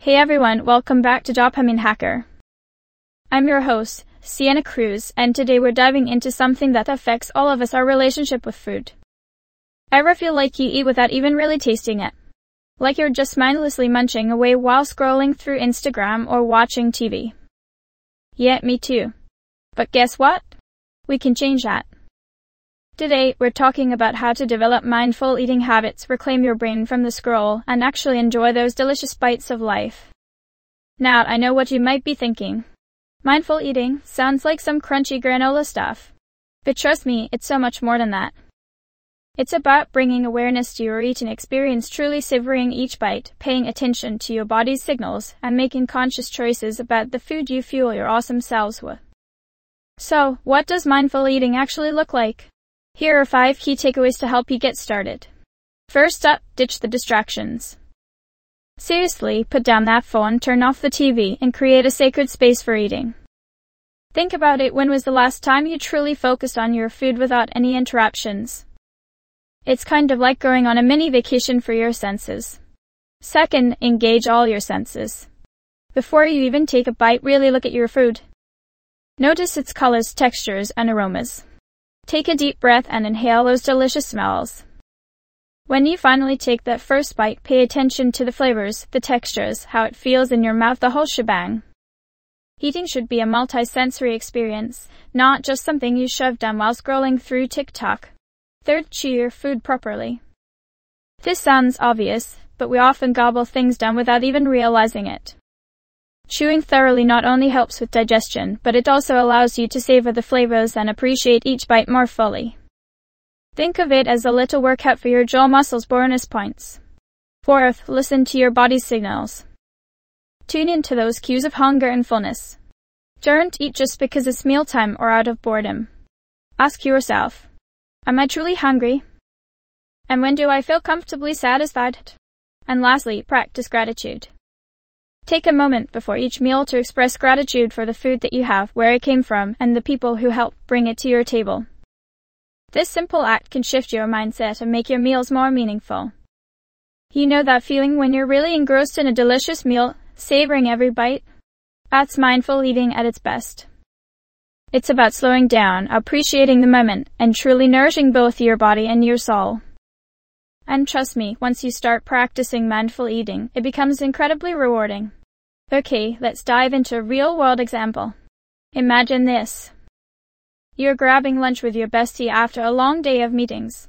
Hey everyone, welcome back to Dopamine Hacker. I'm your host, Sienna Cruz, and today we're diving into something that affects all of us, our relationship with food. Ever feel like you eat without even really tasting it? Like you're just mindlessly munching away while scrolling through Instagram or watching TV? Yeah, me too. But guess what? We can change that. Today, we're talking about how to develop mindful eating habits, reclaim your brain from the scroll, and actually enjoy those delicious bites of life. Now, I know what you might be thinking. Mindful eating sounds like some crunchy granola stuff. But trust me, it's so much more than that. It's about bringing awareness to your eating experience, truly savoring each bite, paying attention to your body's signals, and making conscious choices about the food you fuel your awesome selves with. So, what does mindful eating actually look like? Here are 5 key takeaways to help you get started. First up, ditch the distractions. Seriously, put down that phone, turn off the TV, and create a sacred space for eating. Think about it, when was the last time you truly focused on your food without any interruptions? It's kind of like going on a mini vacation for your senses. Second, engage all your senses. Before you even take a bite, really look at your food. Notice its colors, textures, and aromas. Take a deep breath and inhale those delicious smells. When you finally take that first bite, pay attention to the flavors, the textures, how it feels in your mouth, the whole shebang. Eating should be a multi-sensory experience, not just something you shove down while scrolling through TikTok. Third, chew your food properly. This sounds obvious, but we often gobble things down without even realizing it. Chewing thoroughly not only helps with digestion, but it also allows you to savor the flavors and appreciate each bite more fully. Think of it as a little workout for your jaw muscles, bonus points. Fourth, listen to your body's signals. Tune into those cues of hunger and fullness. Don't eat just because it's mealtime or out of boredom. Ask yourself, am I truly hungry? And when do I feel comfortably satisfied? And lastly, practice gratitude. Take a moment before each meal to express gratitude for the food that you have, where it came from, and the people who helped bring it to your table. This simple act can shift your mindset and make your meals more meaningful. You know that feeling when you're really engrossed in a delicious meal, savoring every bite? That's mindful eating at its best. It's about slowing down, appreciating the moment, and truly nourishing both your body and your soul. And trust me, once you start practicing mindful eating, it becomes incredibly rewarding. Okay, let's dive into a real-world example. Imagine this. You're grabbing lunch with your bestie after a long day of meetings.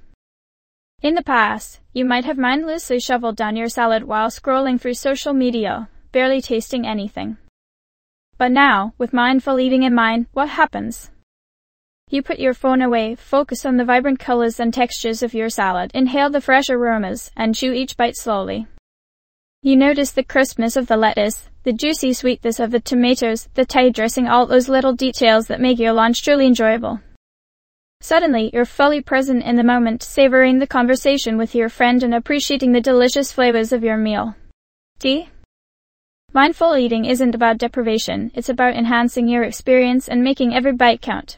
In the past, you might have mindlessly shoveled down your salad while scrolling through social media, barely tasting anything. But now, with mindful eating in mind, what happens? You put your phone away, focus on the vibrant colors and textures of your salad, inhale the fresh aromas, and chew each bite slowly. You notice the crispness of the lettuce, the juicy sweetness of the tomatoes, the Thai dressing, all those little details that make your lunch truly enjoyable. Suddenly, you're fully present in the moment, savoring the conversation with your friend and appreciating the delicious flavors of your meal. See? Mindful eating isn't about deprivation, it's about enhancing your experience and making every bite count.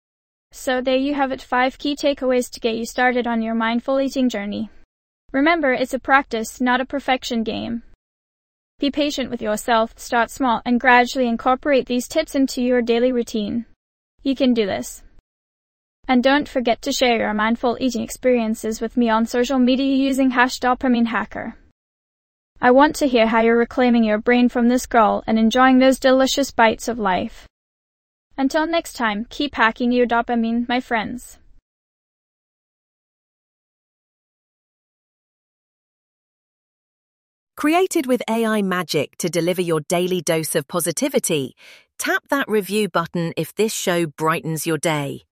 So there you have it, 5 key takeaways to get you started on your mindful eating journey. Remember, it's a practice, not a perfection game. Be patient with yourself, start small, and gradually incorporate these tips into your daily routine. You can do this. And don't forget to share your mindful eating experiences with me on social media using #DopamineHacker. I want to hear how you're reclaiming your brain from the scroll and enjoying those delicious bites of life. Until next time, keep hacking your dopamine, my friends. Created with AI magic to deliver your daily dose of positivity, tap that review button if this show brightens your day.